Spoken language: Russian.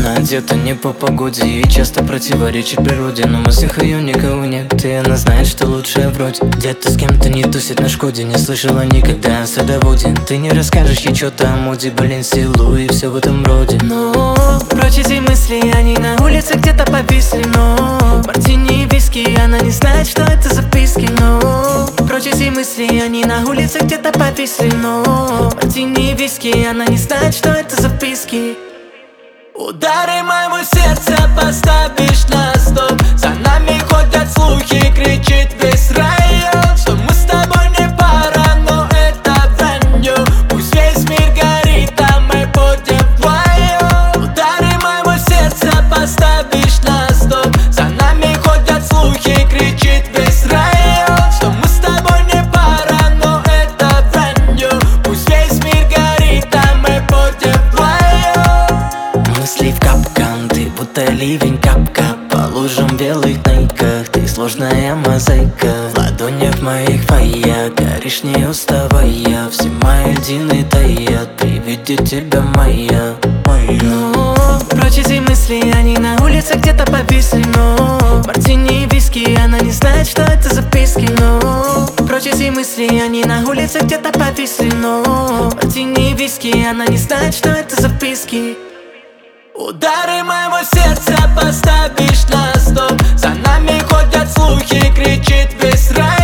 Она одета не по погоде и часто противоречит природе, но в мыслях ее никого нет, и она знает, что лучшая вроде. Где-то с кем-то не тусит на Шкоде, не слышала никогда о садоводе. Ты не расскажешь ей что-то о моде, блин, силу и все в этом роде. Но прочь эти мысли, они на улице где-то повисли. Но мартини и виски, она не знает, что это записки. Но прочь эти мысли, они на улице где-то повисли. Но мартини и виски, она не знает, что это записки. Удары моего сердца поставишь на стоп. За нами ходят слухи, кричит весь район, что мы с тобой не пара, но это вранье. Пусть весь мир горит, а мы будем вдвоем. Удары моего сердца поставишь на стоп. За нами ходят слухи, кричит весь район, что мы с тобой не пара, но это вранье. Пусть весь мир горит, а мы будем вдвоем. Мысли в капкан, ты будто ливень, кап-кап по лужам в белых найках. Ты сложная мозаика, в ладонях моих фая. Горишь не уставая, все мои льдины таят при виде тебя моя. Но прочь эти мысли, они на улице где-то повисли. Но мартини и виски, она не знает, что это записки. Но прочь эти мысли, они на улице где-то повисли. Но мартини и виски, она не знает, что это записки. Удары моего сердца поставишь на стоп. За нами ходят слухи, кричит весь район.